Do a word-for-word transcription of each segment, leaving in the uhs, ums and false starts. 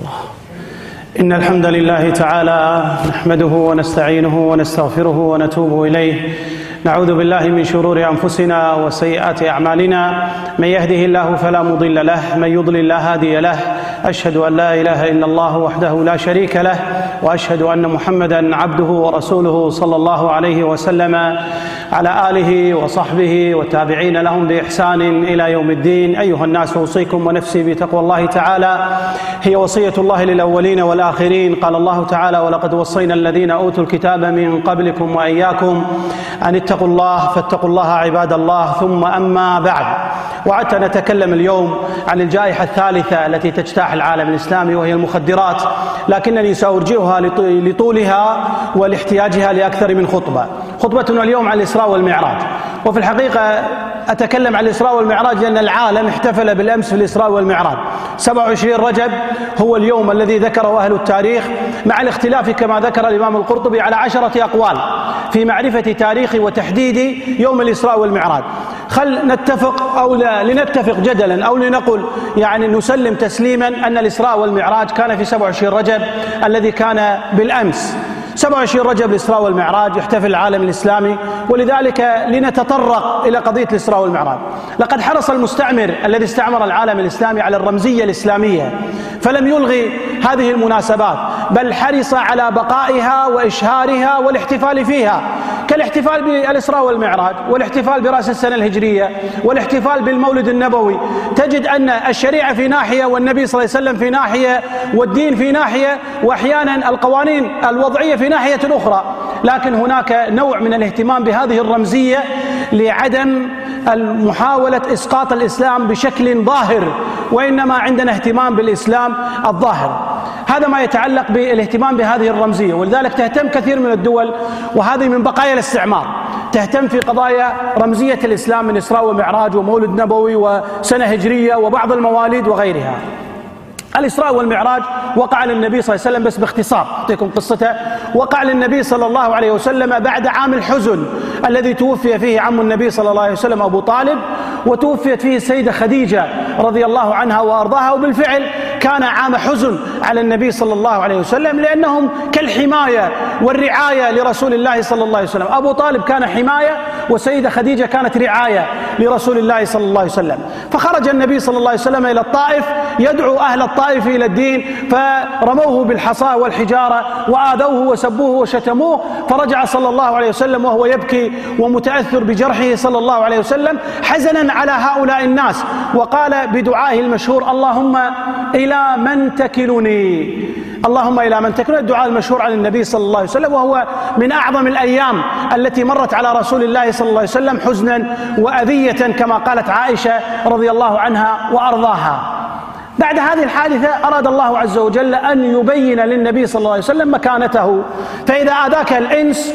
الله. إن الحمد لله تعالى نحمده ونستعينه ونستغفره ونتوب إليه. نعوذ بالله من شرور أنفسنا وسيئات أعمالنا. من يهده الله فلا مضل له، من يضلل لا هادي له. أشهد أن لا إله إلا الله وحده لا شريك له، وأشهد أن محمدًا عبده ورسوله صلى الله عليه وسلم، على آله وصحبه والتابعين لهم بإحسان إلى يوم الدين. أيها الناس، أوصيكم ونفسي بتقوى الله تعالى، هي وصية الله للأولين والآخرين. قال الله تعالى: ولقد وصينا الذين أوتوا الكتاب من قبلكم وإياكم أن اتقوا الله فاتقوا الله عباد الله. ثم أما بعد، وعدت أن نتكلم اليوم عن الجائحة الثالثة التي تجتاح العالم الإسلامي، وهي المخدرات، لكنني سأرجئها لطولها ولاحتياجها لأكثر من خطبة. خطبتنا اليوم عن الإسراء والمعراج، وفي الحقيقة أتكلم عن الإسراء والمعراج لأن العالم احتفل بالأمس في الإسراء والمعراج. سبعة وعشرين رجب هو اليوم الذي ذكره أهل التاريخ، مع الاختلاف كما ذكر الإمام القرطبي على عشرة أقوال في معرفة تاريخ وتحديد يوم الإسراء والمعراج. خل نتفق أو لا لنتفق جدلا أو لنقل يعني نسلم تسليما أن الإسراء والمعراج كان في سبعة وعشرين رجب الذي كان بالأمس. سبعة وعشرين رجب الإسراء والمعراج يحتفل العالم الإسلامي، ولذلك لنتطرق إلى قضية الإسراء والمعراج. لقد حرص المستعمر الذي استعمر العالم الإسلامي على الرمزية الإسلامية، فلم يلغي هذه المناسبات، بل حرص على بقائها وإشهارها والاحتفال فيها، كالاحتفال بالإسراء والمعراج، والاحتفال برأس السنة الهجرية، والاحتفال بالمولد النبوي. تجد أن الشريعة في ناحية والنبي صلى الله عليه وسلم في ناحية والدين في ناحية، وأحيانا القوانين الوضعية في ناحية أخرى، لكن هناك نوع من الاهتمام بهذه الرمزية لعدم محاولة إسقاط الإسلام بشكل ظاهر، وإنما عندنا اهتمام بالإسلام الظاهر. هذا ما يتعلق بالاهتمام بهذه الرمزية، ولذلك تهتم كثير من الدول، وهذه من بقايا الاستعمار، تهتم في قضايا رمزية الإسلام من إسراء ومعراج ومولد نبوي وسنة هجرية وبعض المواليد وغيرها. الإسراء والمعراج وقع للنبي صلى الله عليه وسلم، بس باختصار أعطيكم قصته. وقع للنبي صلى الله عليه وسلم بعد عام الحزن الذي توفي فيه عم النبي صلى الله عليه وسلم أبو طالب، وتوفيت فيه السيدة خديجة رضي الله عنها وأرضاها. وبالفعل كان عام حزن على النبي صلى الله عليه وسلم، لأنهم كالحماية والرعاية لرسول الله صلى الله عليه وسلم. أبو طالب كان حماية، والسيدة خديجة كانت رعاية لرسول الله صلى الله عليه وسلم. فخرج النبي صلى الله عليه وسلم إلى الطائف يدعو أهل الطائف إلى الدين، فرموه بالحصى والحجارة وآذوه وسبوه وشتموه، فرجع صلى الله عليه وسلم وهو يبكي ومتأثر بجرحه صلى الله عليه وسلم، حزنا على هؤلاء الناس، وقال بدعائه المشهور: اللهم إلى من تكلني، اللهم إلى من تكلني، الدعاء المشهور عن النبي صلى الله عليه وسلم، وهو من أعظم الأيام التي مرت على رسول الله صلى الله عليه وسلم حزنا وأذية، كما قالت عائشة رضي الله عنها وأرضاها. بعد هذه الحادثة أراد الله عز وجل أن يبين للنبي صلى الله عليه وسلم مكانته. فإذا آذاك الإنس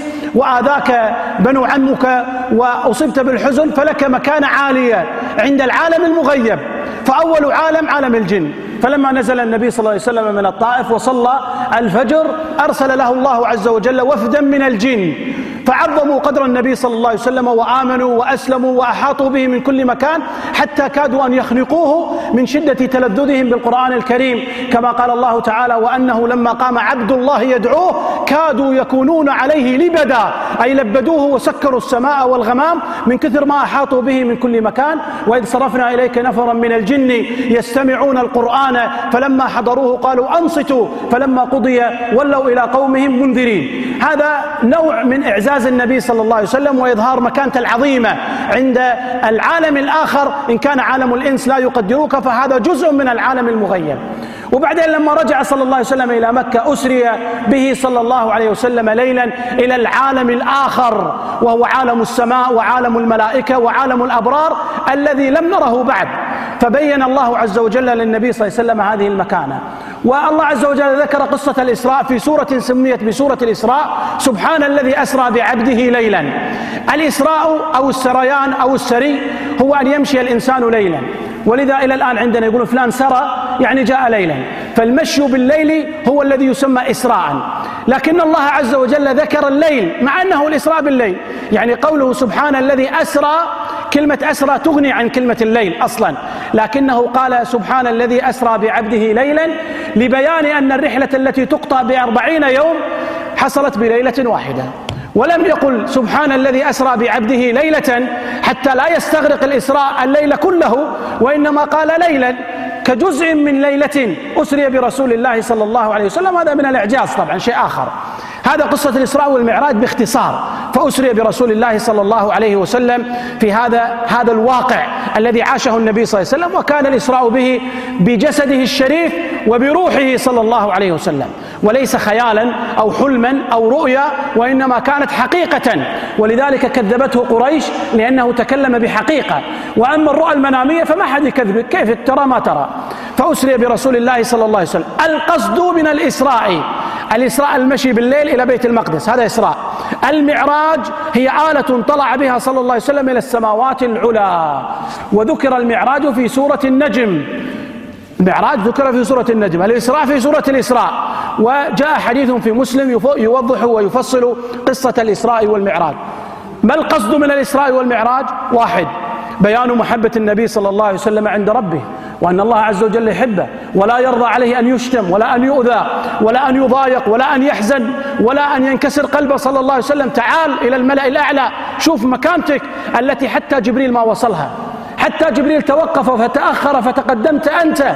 وآذاك بنو عمك وأصبت بالحزن، فلك مكانة عالية عند العالم المغيب، فأول عالم عالم الجن. فلما نزل النبي صلى الله عليه وسلم من الطائف وصلى الفجر، أرسل له الله عز وجل وفدا من الجن، فعظموا قدر النبي صلى الله عليه وسلم وآمنوا وأسلموا وأحاطوا به من كل مكان، حتى كادوا أن يخنقوه من شدة تلذذهم بالقرآن الكريم، كما قال الله تعالى: وأنه لما قام عبد الله يدعوه كادوا يكونون عليه لبدا، أي لبدوه وسكروا السماء والغمام من كثر ما أحاطوا به من كل مكان. وإذ صرفنا إليك نفرا من الجن يستمعون القرآن فلما حضروه قالوا أنصتوا فلما قضي ولوا إلى قومهم منذرين. هذا نوع من إعزاز النبي صلى الله عليه وسلم وإظهار مكانته العظيمة عند العالم الآخر. إن كان عالم الإنس لا يقدروك، فهذا جزء من العالم المغيب. وبعدين لما رجع صلى الله عليه وسلم إلى مكة، أسري به صلى الله عليه وسلم ليلا إلى العالم الآخر، وهو عالم السماء وعالم الملائكة وعالم الأبرار الذي لم نره بعد. فبين الله عز وجل للنبي صلى الله عليه وسلم هذه المكانة. والله عز وجل ذكر قصة الإسراء في سورة سميت بسورة الإسراء: سبحان الذي أسرى بعبده ليلا. الإسراء أو السريان أو السري هو أن يمشي الإنسان ليلا، ولذا إلى الآن عندنا يقولون فلان سرى يعني جاء ليلا، فالمشي بالليل هو الذي يسمى إسراء. لكن الله عز وجل ذكر الليل مع أنه الإسراء بالليل، يعني قوله سبحان الذي أسرى كلمة أسرى تغني عن كلمة الليل أصلا، لكنه قال سبحان الذي أسرى بعبده ليلا لبيان أن الرحلة التي تقطع بأربعين يوم حصلت بليلة واحدة. ولم يقل سبحان الذي أسرى بعبده ليلة حتى لا يستغرق الإسراء الليل كله، وإنما قال ليلا كجزء من ليلة أسري برسول الله صلى الله عليه وسلم. هذا من الإعجاز طبعا، شيء آخر. هذا قصة الإسراء والمعراج باختصار. فأسري برسول الله صلى الله عليه وسلم في هذا هذا الواقع الذي عاشه النبي صلى الله عليه وسلم، وكان الإسراء به بجسده الشريف وبروحه صلى الله عليه وسلم، وليس خيالا أو حلما أو رؤيا، وإنما كانت حقيقة. ولذلك كذبته قريش لأنه تكلم بحقيقة. وأما الرؤى المنامية فما حد يكذبك، كيف ترى ما ترى. فأسري برسول الله صلى الله عليه وسلم. القصد من الإسراء، الإسراء المشي بالليل إلى بيت المقدس، هذا إسراء. المعراج هي آلة طلع بها صلى الله عليه وسلم إلى السماوات العلى. وذكر المعراج في سورة النجم، المعراج ذكر في سورة النجم، الإسراء في سورة الإسراء. وجاء حديث في مسلم يوضح ويفصل قصة الإسراء والمعراج. ما القصد من الإسراء والمعراج؟ واحد، بيان محبة النبي صلى الله عليه وسلم عند ربه، وأن الله عز وجل يحبه ولا يرضى عليه أن يشتم ولا أن يؤذى ولا أن يضايق ولا أن يحزن ولا أن ينكسر قلبه صلى الله عليه وسلم. تعال إلى الملأ الأعلى، شوف مكانتك التي حتى جبريل ما وصلها، حتى جبريل توقف فتأخر فتقدمت أنت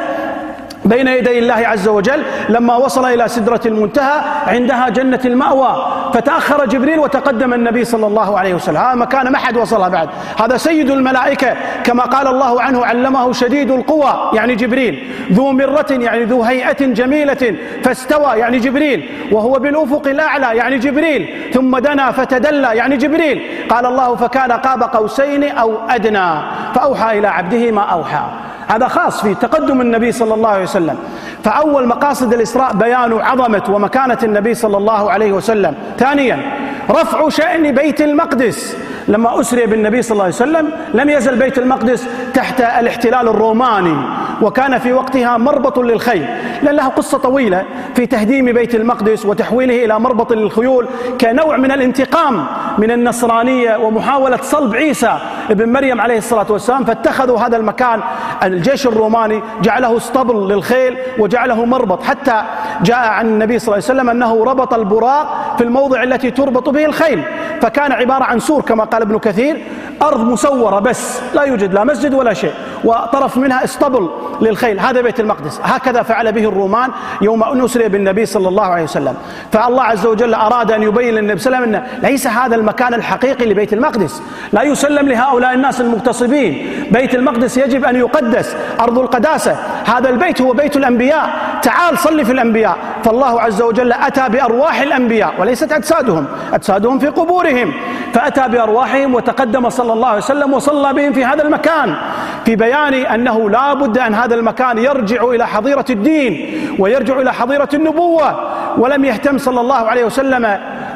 بين يدي الله عز وجل. لما وصل إلى سدرة المنتهى عندها جنة المأوى فتأخر جبريل وتقدم النبي صلى الله عليه وسلم. هذا مكان ما حد وصلها بعد، هذا سيد الملائكة كما قال الله عنه علمه شديد القوى يعني جبريل، ذو مرة يعني ذو هيئة جميلة فاستوى يعني جبريل، وهو بالأفق الأعلى يعني جبريل، ثم دنا فتدلى يعني جبريل. قال الله فكان قاب قوسين أو أدنى فأوحى إلى عبده ما أوحى. هذا خاص في تقدم النبي صلى الله عليه وسلم. فأول مقاصد الإسراء بيان عظمة ومكانة النبي صلى الله عليه وسلم. ثانيا رفع شأن بيت المقدس. لما أسري بالنبي صلى الله عليه وسلم لم يزل بيت المقدس تحت الاحتلال الروماني، وكان في وقتها مربط للخيل، لأن له قصة طويلة في تهديم بيت المقدس وتحويله إلى مربط للخيول كنوع من الانتقام من النصرانية ومحاولة صلب عيسى ابن مريم عليه الصلاة والسلام. فاتخذوا هذا المكان الجيش الروماني جعله اسطبل للخيل وجعله مربط، حتى جاء عن النبي صلى الله عليه وسلم أنه ربط البراق في الموضع التي تربط به الخيل، فكان عبارة عن سور كما قال ابن كثير، أرض مسورة بس لا يوجد لا مسجد ولا شيء، وطرف منها اسطبل للخيل. هذا بيت المقدس. هكذا فعل به الرومان يوم أن أسري بالنبي صلى الله عليه وسلم. فالله عز وجل أراد أن يبين للنبي صلى الله عليه وسلم أن ليس هذا المكان الحقيقي لبيت المقدس، لا يسلم لهؤلاء الناس المغتصبين. بيت المقدس يجب أن يقدس، أرض القداسة. هذا البيت هو بيت الأنبياء، تعال صلي في الأنبياء. فالله عز وجل أتى بأرواح الأنبياء وليست أجسادهم، أجسادهم في قبورهم، فأتى بأرواحهم وتقدم صلى الله عليه وسلم وصلى بهم في هذا المكان، في بيان أنه لا بد أن هذا المكان يرجع إلى حظيرة الدين ويرجع إلى حظيرة النبوة. ولم يهتم صلى الله عليه وسلم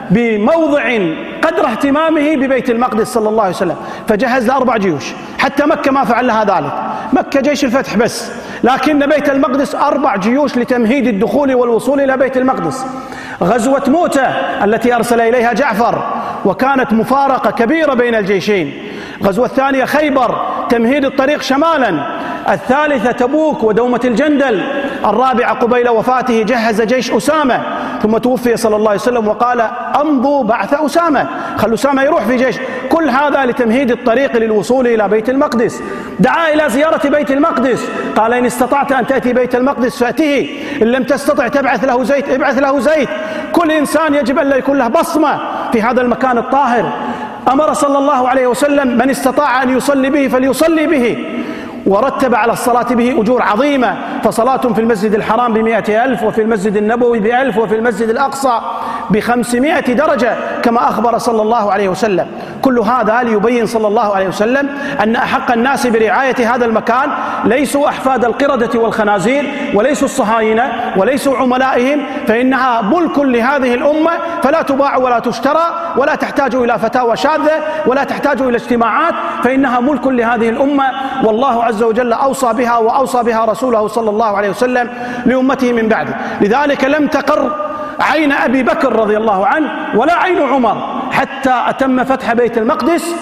بموضع قدر اهتمامه ببيت المقدس صلى الله عليه وسلم، فجهز أربع جيوش. حتى مكة ما فعل لها ذلك، مكة جيش الفتح بس، لكن بيت المقدس أربع جيوش لتمهيد الدخول والوصول إلى بيت المقدس. غزوة موتة التي أرسل إليها جعفر وكانت مفارقة كبيرة بين الجيشين. غزوة الثانية خيبر تمهيد الطريق شمالا. الثالثة تبوك ودومة الجندل. الرابعة قبيل وفاته جهز جيش أسامة، ثم توفي صلى الله عليه وسلم وقال أمضوا بعث أسامة، خلوا أسامة يروح في جيش. كل هذا لتمهيد الطريق للوصول إلى بيت المقدس. دعا إلى زيارة بيت المقدس، قال إن استطعت أن تأتي بيت المقدس فأته، إن لم تستطع تبعث له زيت ابعث له زيت. كل إنسان يجب أن يكون له بصمة في هذا المكان الطاهر. أمر صلى الله عليه وسلم من استطاع أن يصلي به فليصلي به، ورتب على الصلاة به أجور عظيمة، فصلاة في المسجد الحرام بمئة ألف، وفي المسجد النبوي بألف، وفي المسجد الأقصى بخمسمائة درجة كما أخبر صلى الله عليه وسلم. كل هذا ليبين صلى الله عليه وسلم أن أحق الناس برعاية هذا المكان ليسوا أحفاد القردة والخنازير، وليسوا الصهاينة، وليسوا عملائهم، فإنها ملك لهذه الأمة، فلا تباع ولا تشترى، ولا تحتاج إلى فتاوى شاذة، ولا تحتاج إلى اجتماعات، فإنها ملك لهذه الأمة. والله عز وجل أوصى بها وأوصى بها رسوله صلى الله عليه وسلم لأمته من بعده. لذلك لم تقر عين أبي بكر رضي الله عنه ولا عين عمر. حتى أتم فتح بيت المقدس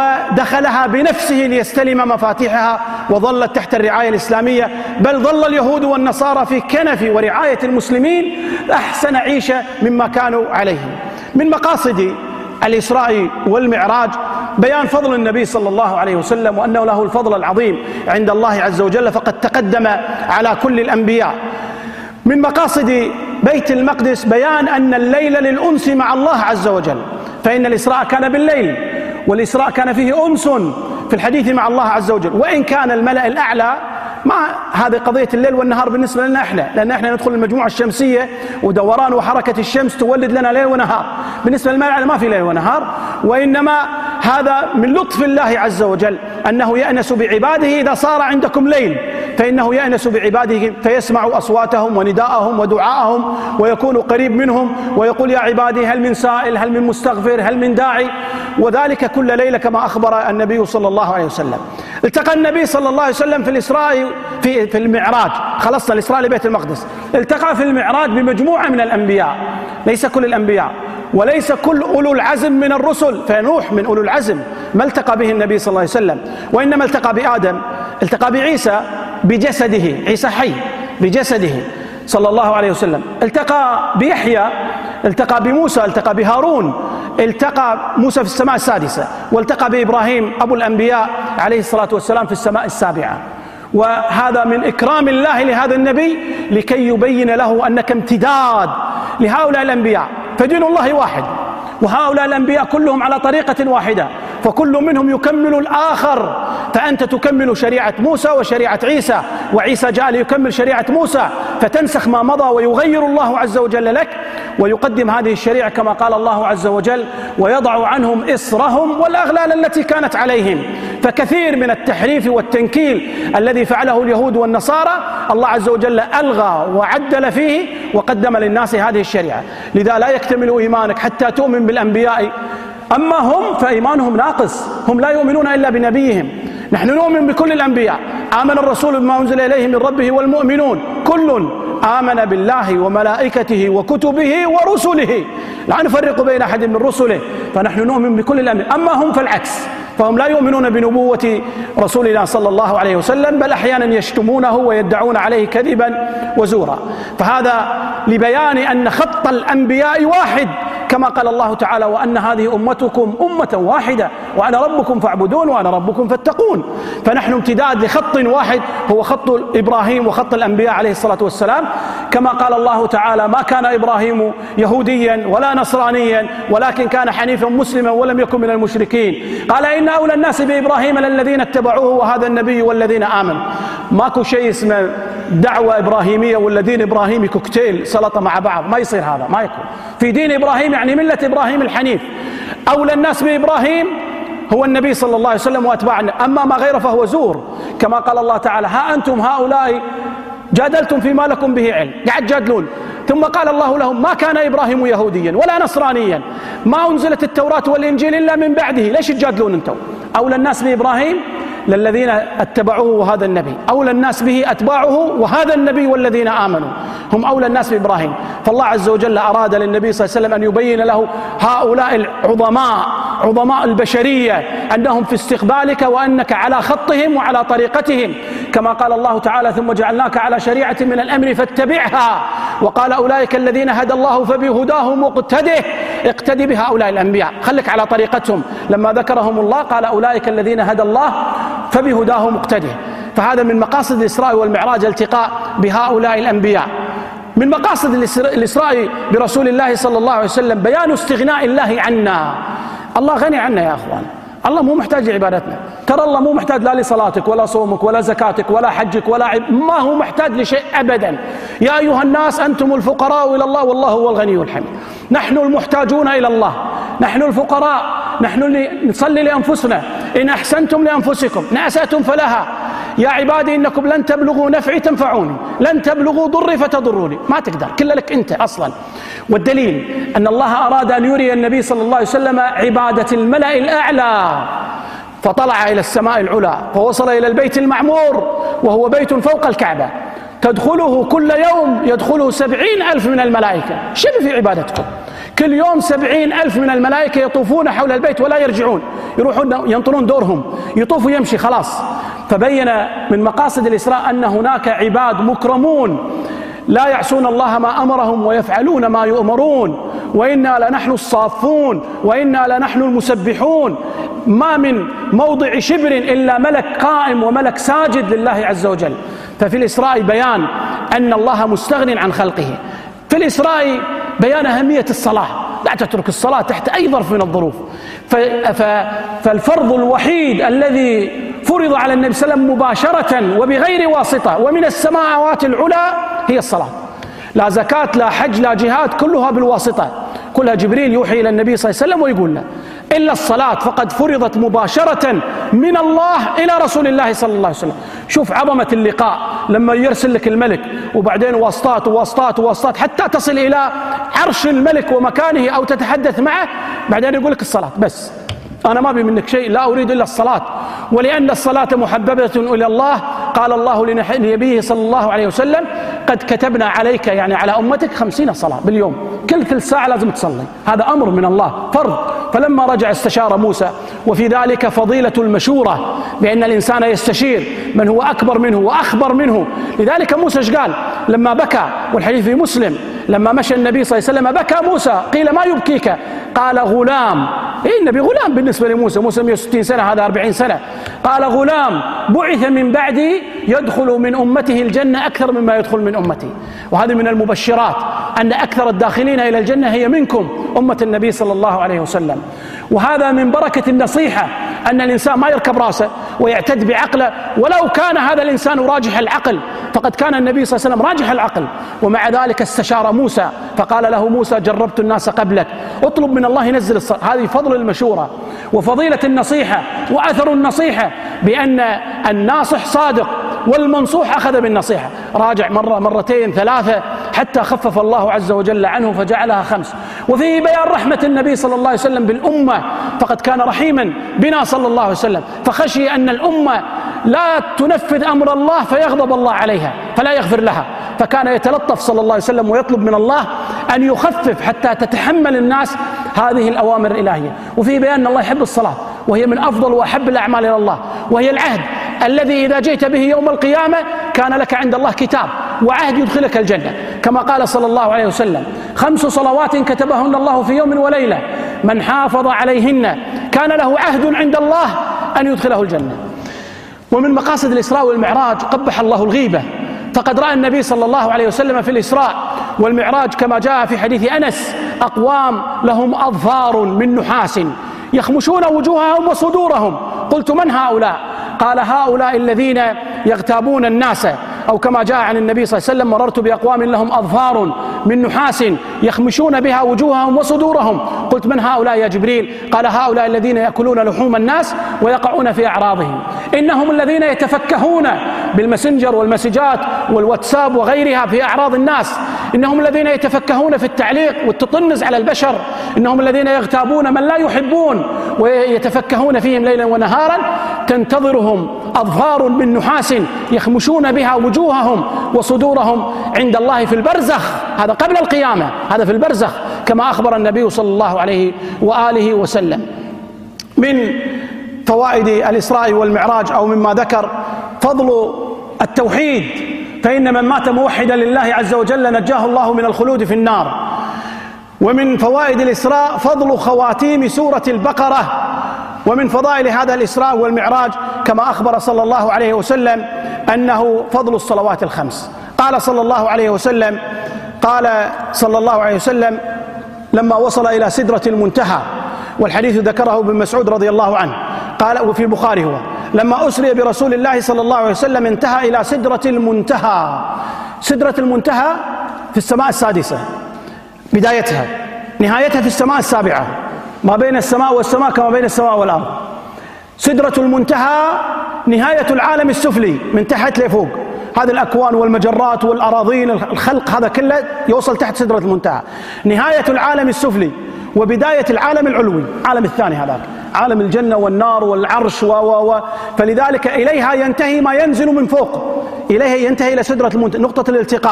ودخلها بنفسه ليستلم مفاتيحها، وظلت تحت الرعاية الإسلامية، بل ظل اليهود والنصارى في كنف ورعاية المسلمين أحسن عيشة مما كانوا عليه. من مقاصد الإسراء والمعراج بيان فضل النبي صلى الله عليه وسلم، وأنه له الفضل العظيم عند الله عز وجل، فقد تقدم على كل الأنبياء. من مقاصد بيت المقدس بيان أن الليل للأنس مع الله عز وجل، فإن الإسراء كان بالليل، والإسراء كان فيه أنس في الحديث مع الله عز وجل، وإن كان الملأ الأعلى مع هذه قضية الليل والنهار بالنسبة لنا احنا، لأن احنا ندخل المجموعة الشمسية ودوران وحركة الشمس تولد لنا ليل ونهار. بالنسبة للملأ الأعلى ما في ليل ونهار، وإنما هذا من لطف الله عز وجل أنه يأنس بعباده. إذا صار عندكم ليل فإنه يأنس بعباده، فيسمع أصواتهم ونداءهم ودعاءهم ويكون قريب منهم، ويقول يا عبادي هل من سائل، هل من مستغفر، هل من داعي، وذلك كل ليلة كما أخبر النبي صلى الله عليه وسلم. التقى النبي صلى الله عليه وسلم في الإسراء في في المعراج، خلصنا الإسراء لبيت المقدس، التقى في المعراج بمجموعة من الأنبياء، ليس كل الأنبياء وليس كل أولو العزم من الرسل، فنوح من أولو العزم ما التقى به النبي صلى الله عليه وسلم، وإنما التقى بآدم، التقى بعيسى بجسده، عيسى حي بجسده صلى الله عليه وسلم، التقى بيحيى، التقى بموسى، التقى بهارون، التقى موسى في السماء السادسة، والتقى بإبراهيم أبو الأنبياء عليه الصلاة والسلام في السماء السابعة. وهذا من إكرام الله لهذا النبي لكي يبين له أنك امتداد لهؤلاء الأنبياء، فدين الله واحد، وهؤلاء الأنبياء كلهم على طريقة واحدة، فكل منهم يكمل الآخر، فأنت تكمل شريعة موسى وشريعة عيسى، وعيسى جاء ليكمل شريعة موسى، فتنسخ ما مضى ويغير الله عز وجل لك ويقدم هذه الشريعة كما قال الله عز وجل ويضع عنهم إصرهم والأغلال التي كانت عليهم. فكثير من التحريف والتنكيل الذي فعله اليهود والنصارى الله عز وجل ألغى وعدل فيه وقدم للناس هذه الشريعة. لذا لا يكتمل إيمانك حتى تؤمن بالأنبياء، أما هم فإيمانهم ناقص، هم لا يؤمنون إلا بنبيهم. نحن نؤمن بكل الأنبياء، آمن الرسول بما أنزل إليه من ربه والمؤمنون كل آمن بالله وملائكته وكتبه ورسله لا نفرق بين أحد من رسله، فنحن نؤمن بكل الأنبياء. أما هم فالعكس، فهم لا يؤمنون بنبوة رسول الله صلى الله عليه وسلم، بل أحيانا يشتمونه ويدعون عليه كذبا وزورا. فهذا لبيان أن خط الأنبياء واحد، كما قال الله تعالى وأن هذه أمتكم أمة واحدة وأنا ربكم فاعبدون وأنا ربكم فاتقون. فنحن امتداد لخط واحد هو خط إبراهيم وخط الأنبياء عليه الصلاة والسلام، كما قال الله تعالى ما كان إبراهيم يهوديا ولا نصرانيا ولكن كان حنيفا مسلما ولم يكن من المشركين. قال إن أولى الناس بإبراهيم للذين اتبعوه وهذا النبي والذين آمنوا. ماكو شيء اسمه دعوة إبراهيمية والذين إبراهيمي كوكتيل سلطة مع بعض، ما يصير هذا، ما يكون في دين إبراهيم، يعني ملة إبراهيم الحنيف. أولى الناس بإبراهيم هو النبي صلى الله عليه وسلم وأتباعنا، أما ما غيره فهو زور، كما قال الله تعالى ها أنتم هؤلاء جادلتم فيما لكم به علم، قاعد جادلون. ثم قال الله لهم ما كان إبراهيم يهوديا ولا نصرانيا، ما أنزلت التوراة والإنجيل إلا من بعده، ليش تجادلون أنتم؟ أولى الناس بإبراهيم للذين اتبعوه وهذا النبي، أولى الناس به أتباعه وهذا النبي والذين آمنوا، هم أولى الناس بإبراهيم. فالله عز وجل أراد للنبي صلى الله عليه وسلم أن يبين له هؤلاء العظماء عظماء البشرية أنهم في استقبالك وأنك على خطهم وعلى طريقتهم، كما قال الله تعالى ثم جعلناك على شريعة من الأمر فاتبعها، وقال أولئك الذين هدى الله فبهداه مقتده، اقتدي بهؤلاء الأنبياء، خلك على طريقتهم. لما ذكرهم الله قال أولئك الذين هدى الله فبهداه مقتده. فهذا من مقاصد الإسراء والمعراج التقاء بهؤلاء الأنبياء. من مقاصد الإسراء برسول الله صلى الله عليه وسلم بيان استغناء الله عنا. الله غني عنا يا أخوان، الله مو محتاج لعبادتنا، ترى الله مو محتاج لا لصلاتك ولا صومك ولا زكاتك ولا حجك ولا عب... ما هو محتاج لشيء أبدا. يا أيها الناس أنتم الفقراء إلى الله والله هو الغني الحميد. نحن المحتاجون إلى الله، نحن الفقراء، نحن اللي نصلي لأنفسنا، إن أحسنتم لأنفسكم إن أسأتم فلها. يا عبادي إنكم لن تبلغوا نفعي تنفعوني، لن تبلغوا ضري فتضروني، ما تقدر، كله لك أنت أصلا. والدليل أن الله أراد أن يري النبي صلى الله عليه وسلم عبادة الملأ الأعلى، فطلع إلى السماء العلى فوصل إلى البيت المعمور وهو بيت فوق الكعبة، تدخله كل يوم يدخله سبعين ألف من الملائكة. شنو في عبادتكم؟ كل يوم سبعين ألف من الملائكة يطوفون حول البيت ولا يرجعون، يروحون ينطرون دورهم، يطوف ويمشي خلاص. فبين من مقاصد الإسراء أن هناك عباد مكرمون لا يعصون الله ما أمرهم ويفعلون ما يؤمرون، وإنا لنحن الصافون وإنا لنحن المسبحون. ما من موضع شبر إلا ملك قائم وملك ساجد لله عز وجل. ففي الإسراء بيان أن الله مستغن عن خلقه. في الإسراء بيان أهمية الصلاة، لا تترك الصلاة تحت أي ظرف من الظروف. فالفرض الوحيد الذي فرض على النبي صلى الله عليه وسلم مباشرة وبغير واسطة ومن السماوات العلى هي الصلاة. لا زكاة لا حج لا جهاد، كلها بالواسطة، كلها جبريل يوحي إلى النبي صلى الله عليه وسلم ويقول له. إلا الصلاة فقد فرضت مباشرة من الله إلى رسول الله صلى الله عليه وسلم. شوف عظمة اللقاء لما يرسل لك الملك وبعدين واسطات وواسطات وواسطات حتى تصل إلى عرش الملك ومكانه أو تتحدث معه، بعدين يقول لك الصلاة بس، أنا ما أبي منك شيء، لا أريد إلا الصلاة. ولأن الصلاة محببة إلى الله قال الله لنبيه صلى الله عليه وسلم قد كتبنا عليك، يعني على أمتك خمسين صلاة باليوم، كل كل ساعة لازم تصلي، هذا أمر من الله فرض. فلما رجع استشار موسى، وفي ذلك فضيلة المشورة، بأن الإنسان يستشير من هو أكبر منه وأخبر منه. لذلك موسى ايش قال لما بكى، والحديث في مسلم، لما مشى النبي صلى الله عليه وسلم بكى موسى، قيل ما يبكيك؟ قال غلام. إيه النبي غلام بالنسبة لموسى، موسى مئة وستين سنة هذا أربعين سنة. قال غلام بعث من بعدي يدخل من أمته الجنة أكثر مما يدخل من أمتي. وهذه من المبشرات أن أكثر الداخلين إلى الجنة هي منكم أمة النبي صلى الله عليه وسلم. وهذا من بركة النصيحة، أن الإنسان ما يركب راسه ويعتد بعقله، ولو كان هذا الإنسان راجح العقل، فقد كان النبي صلى الله عليه وسلم راجح العقل، ومع ذلك استشار موسى فقال له موسى جربت الناس قبلك، اطلب من الله ينزل الصلاة. هذه فضل المشورة وفضيلة النصيحة وأثر النصيحة، بأن الناصح صادق والمنصوح أخذ بالنصيحة. راجع مرة مرتين ثلاثة حتى خفف الله عز وجل عنه فجعلها خمس. وفيه بيان رحمة النبي صلى الله عليه وسلم بالأمة، فقد كان رحيما بنا صلى الله عليه وسلم، فخشي أن الأمة لا تنفذ أمر الله فيغضب الله عليها فلا يغفر لها، فكان يتلطف صلى الله عليه وسلم ويطلب من الله أن يخفف حتى تتحمل الناس هذه الأوامر الإلهية. وفي بيان أن الله يحب الصلاة، وهي من أفضل وأحب الأعمال إلى الله، وهي العهد الذي إذا جئت به يوم القيامة كان لك عند الله كتاب وعهد يدخلك الجنة، كما قال صلى الله عليه وسلم خمس صلوات كتبهن الله في يوم وليلة من حافظ عليهن كان له عهد عند الله أن يدخله الجنة. ومن مقاصد الإسراء والمعراج قبح الله الغيبة، فقد رأى النبي صلى الله عليه وسلم في الإسراء والمعراج كما جاء في حديث أنس أقوام لهم أظفار من نحاس يخمشون وجوههم وصدورهم، قلت من هؤلاء؟ قال هؤلاء الذين يغتابون الناس، أو كما جاء عن النبي صلى الله عليه وسلم مررت بأقوام لهم أظفار من نحاس يخمشون بها وجوههم وصدورهم، قلت من هؤلاء يا جبريل؟ قال هؤلاء الذين يأكلون لحوم الناس ويقعون في أعراضهم، إنهم الذين يتفكهون بالمسنجر والمسجات والواتساب وغيرها في أعراض الناس، إنهم الذين يتفكهون في التعليق والتطنز على البشر، إنهم الذين يغتابون من لا يحبون ويتفكهون فيهم ليلا ونهارا، تنتظرهم أظفار من نحاس يخمشون بها وجوههم وصدورهم عند الله في البرزخ. هذا قبل القيامة، هذا في البرزخ كما أخبر النبي صلى الله عليه وآله وسلم. من فوائد الإسراء والمعراج أو مما ذكر فضل التوحيد، فإن من مات موحدا لله عز وجل نجاه الله من الخلود في النار. ومن فوائد الإسراء فضل خواتيم سورة البقرة. ومن فضائل هذا الإسراء والمعراج كما أخبر صلى الله عليه وسلم أنه فضل الصلوات الخمس. قال صلى الله عليه وسلم قال صلى الله عليه وسلم لما وصل إلى سدرة المنتهى، والحديث ذكره ابن مسعود رضي الله عنه قال، وفي البخاري هو، لما أسري برسول الله صلى الله عليه وسلم انتهى إلى سدرة المنتهى. سدرة المنتهى في السماء السادسة بدايتها، نهايتها في السماء السابعة، ما بين السماء والسماء كما بين السماء والأرض. سدرة المنتهى نهاية العالم السفلي من تحت لفوق، هذه الأكوان والمجرات والأراضين الخلق هذا كله يوصل تحت سدرة المنتهى. نهاية العالم السفلي وبداية العالم العلوي، العالم الثاني هذاك عالم الجنة والنار والعرش و و و فلذلك إليها ينتهي ما ينزل من فوق، إليها ينتهي إلى سدرة المنتهى نقطة الالتقاء.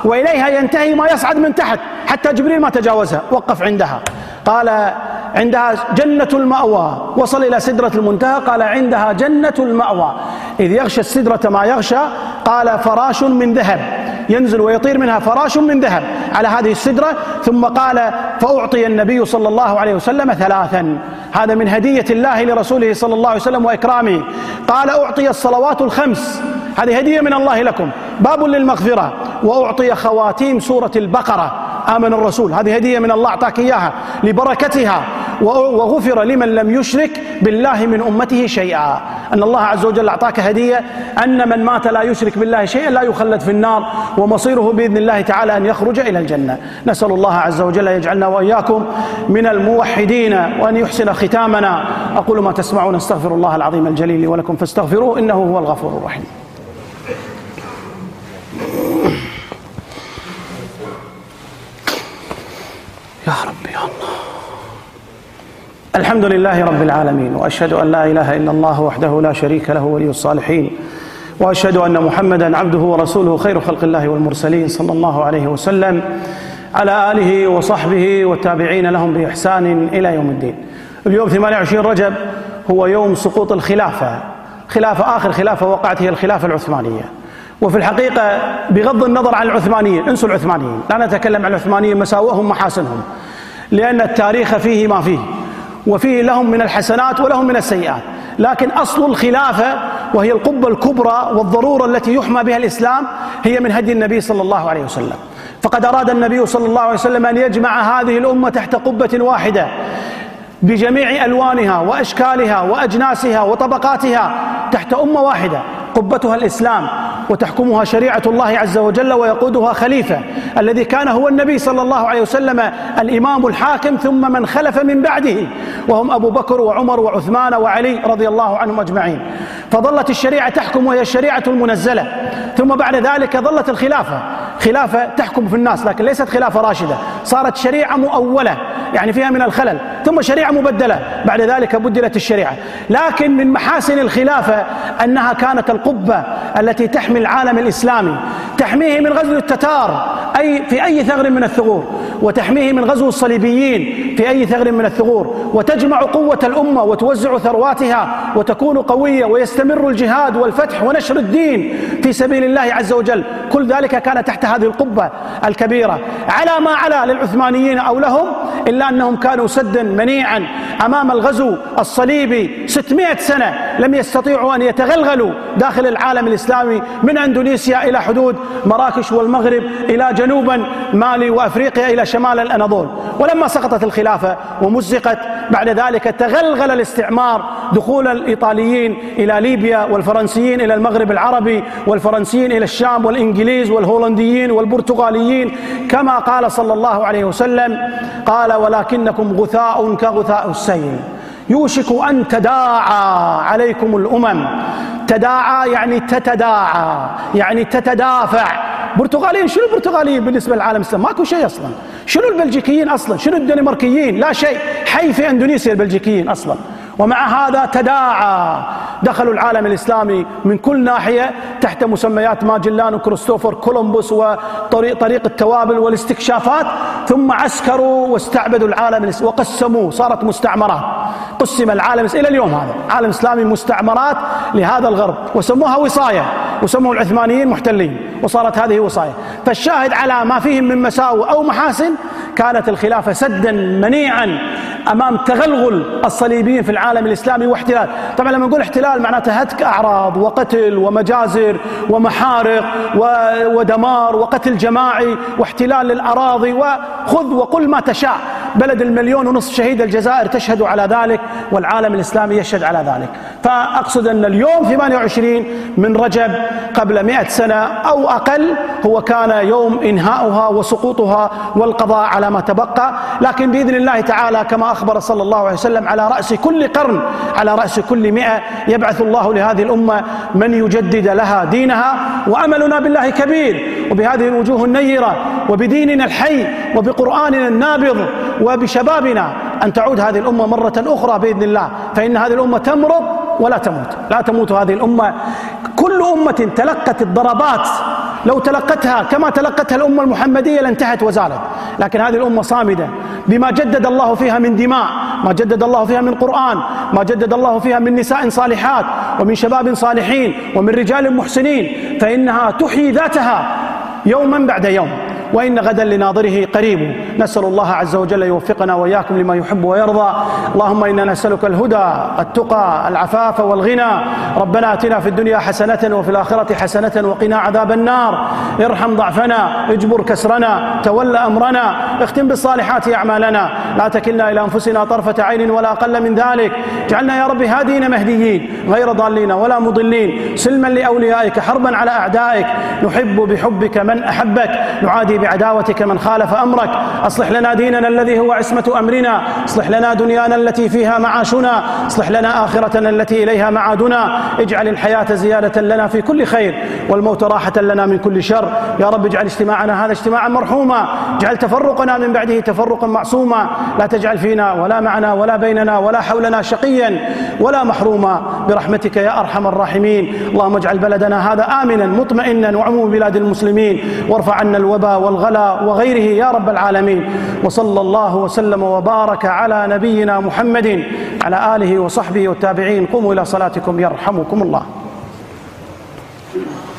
وإليها ينتهي ما يصعد من تحت حتى جبريل ما تجاوزها، وقف عندها. قال عندها جنة المأوى، وصل إلى سدرة المنتهى، قال عندها جنة المأوى، إذ يغشى السدرة ما يغشى، قال فراش من ذهب، ينزل ويطير منها فراش من ذهب على هذه السدرة. ثم قال فأعطي النبي صلى الله عليه وسلم ثلاثا، هذا من هدية الله لرسوله صلى الله عليه وسلم وإكرامه. قال أعطي الصلوات الخمس، هذه هدية من الله لكم، باب للمغفرة. وأعطي خواتيم سورة البقرة، آمن الرسول، هذه هدية من الله أعطاك إياها لبركتها. وغفر لمن لم يشرك بالله من أمته شيئا، أن الله عز وجل أعطاك هدية أن من مات لا يشرك بالله شيئا لا يخلد في النار، ومصيره بإذن الله تعالى أن يخرج إلى الجنة. نسأل الله عز وجل يجعلنا وإياكم من الموحدين وأن يحسن ختامنا. أقول ما تسمعون، استغفر الله العظيم الجليل ولكم فاستغفروه إنه هو الغفور الرحيم. يا رب يا الله. الحمد لله رب العالمين، وأشهد أن لا إله إلا الله وحده لا شريك له ولي الصالحين، وأشهد أن محمدا عبده ورسوله خير خلق الله والمرسلين صلى الله عليه وسلم، على آله وصحبه والتابعين لهم بإحسان إلى يوم الدين. اليوم ثمانية وعشرين رجب هو يوم سقوط الخلافة، خلافة آخر خلافة وقعت هي الخلافة العثمانية. وفي الحقيقة بغض النظر عن العثمانيين، انسوا العثمانيين، لا نتكلم عن العثمانيين مساوئهم محاسنهم، لأن التاريخ فيه ما فيه، وفيه لهم من الحسنات ولهم من السيئات. لكن أصل الخلافة وهي القبة الكبرى والضرورة التي يحمى بها الإسلام هي من هدي النبي صلى الله عليه وسلم. فقد أراد النبي صلى الله عليه وسلم أن يجمع هذه الأمة تحت قبة واحدة بجميع ألوانها وأشكالها وأجناسها وطبقاتها، تحت أمة واحدة قبتها الإسلام، وتحكمها شريعة الله عز وجل، ويقودها خليفة الذي كان هو النبي صلى الله عليه وسلم الإمام الحاكم، ثم من خلف من بعده وهم أبو بكر وعمر وعثمان وعلي رضي الله عنهم أجمعين. فظلت الشريعة تحكم وهي الشريعة المنزلة، ثم بعد ذلك ظلت الخلافة خلافة تحكم في الناس، لكن ليست خلافة راشدة، صارت شريعة مؤولة يعني فيها من الخلل، ثم شريعة مبدلة، بعد ذلك بدلت الشريعة. لكن من محاسن الخلافة أنها كانت القبة التي تحمي العالم الإسلامي، تحميه من غزو التتار أي في أي ثغر من الثغور، وتحميه من غزو الصليبيين في أي ثغر من الثغور، وتجمع قوة الأمة وتوزع ثرواتها وتكون قوية، ويستمر الجهاد والفتح ونشر الدين في سبيل الله عز وجل. كل ذلك كان تحت هذه القبة الكبيرة، على ما على للعثمانيين أو لهم، إلا أنهم كانوا سدا منيعا أمام الغزو الصليبي. ستمائة سنة لم يستطيعوا أن يتغلغلوا داخل العالم الإسلامي، من أندونيسيا إلى حدود مراكش والمغرب، إلى جنوبا مالي وأفريقيا، إلى شمال الأناضول. ولما سقطت الخلافة ومزقت بعد ذلك، تغلغل الاستعمار، دخول الإيطاليين إلى ليبيا، والفرنسيين إلى المغرب العربي، والفرنسيين إلى الشام، والإنجليز والهولنديين والبرتغاليين، كما قال صلى الله عليه وسلم، قال ولكنكم غثاء كغثاء السيل يوشك أن تداعى عليكم الأمم. تداعى يعني تتداعى، يعني تتدافع. برتغاليين، شنو البرتغاليين بالنسبة للعالم الإسلامي؟ ماكو شيء أصلا. شنو البلجيكيين أصلا؟ شنو الدنماركيين؟ لا شيء، حي في أندونيسيا البلجيكيين أصلا. ومع هذا تداعى، دخلوا العالم الإسلامي من كل ناحية تحت مسميات ماجلان وكريستوفر كولومبوس وطريق طريق التوابل والاستكشافات، ثم عسكروا واستعبدوا العالم الإسلامي وقسموه، صارت مستعمرات. قسم العالم إلى اليوم، هذا عالم إسلامي مستعمرات لهذا الغرب، وسموها وصاية، وسموا العثمانيين محتلين، وصارت هذه وصاية. فالشاهد على ما فيهم من مساوئ أو محاسن، كانت الخلافة سدا منيعا أمام تغلغل الصليبيين في العالم الإسلامي واحتلال. طبعا لما نقول احتلال معناته هتك أعراض وقتل ومجازر ومحارق ودمار وقتل جماعي واحتلال للأراضي، وخذ وقل ما تشاء. بلد المليون ونصف شهيد الجزائر تشهد على ذلك، والعالم الإسلامي يشهد على ذلك. فأقصد أن اليوم ثمانية وعشرين من رجب قبل مئة سنة أو أقل هو كان يوم إنهاؤها وسقوطها والقضاء على ما تبقى. لكن بإذن الله تعالى كما أخبر صلى الله عليه وسلم، على رأس كل قرن، على رأس كل مئة يبعث الله لهذه الأمة من يجدد لها دينها. وأملنا بالله كبير، وبهذه الوجوه النيرة، وبديننا الحي، وبقرآننا النابض، وبشبابنا، أن تعود هذه الأمة مرة أخرى بإذن الله. فإن هذه الأمة تمرض ولا تموت، لا تموت هذه الأمة. كل أمة تلقت الضربات لو تلقتها كما تلقتها الأمة المحمدية لانتهت وزالت، لكن هذه الأمة صامدة بما جدد الله فيها من دماء، ما جدد الله فيها من قرآن، ما جدد الله فيها من نساء صالحات ومن شباب صالحين ومن رجال محسنين، فإنها تحيي ذاتها يوما بعد يوم، وإن غدا لناظره قريب. نسأل الله عز وجل يوفقنا وإياكم لما يحب ويرضى. اللهم إنا نسألك الهدى، التقى، العفاف والغنى. ربنا آتنا في الدنيا حسنة وفي الآخرة حسنة وقنا عذاب النار. ارحم ضعفنا، اجبر كسرنا، تول أمرنا، اختم بالصالحات أعمالنا، لا تكلنا إلى أنفسنا طرفة عين ولا أقل من ذلك. اجعلنا يا رب هادين مهديين غير ضالين ولا مضلين، سلما لأوليائك، حربا على أعدائك. نحب بحبك من أحبك، نعادي بعداوتك من خالف أمرك. أصلح لنا ديننا الذي هو عصمة أمرنا، أصلح لنا دنيانا التي فيها معاشنا، أصلح لنا آخرتنا التي إليها معادنا. اجعل الحياة زيادة لنا في كل خير والموت راحة لنا من كل شر. يا رب اجعل اجتماعنا هذا اجتماعا مرحوما، اجعل تفرقنا من بعده تفرقا معصوما. لا تجعل فينا ولا معنا ولا بيننا ولا حولنا شقيا ولا محروما برحمتك يا أرحم الراحمين. اللهم اجعل بلدنا هذا آمنا مطمئنا وعموم بلاد المسلمين، وارفع عنا الوباء والغلا وغيره يا رب العالمين. وصلى الله وسلم وبارك على نبينا محمد على آله وصحبه والتابعين. قوموا إلى صلاتكم يرحمكم الله.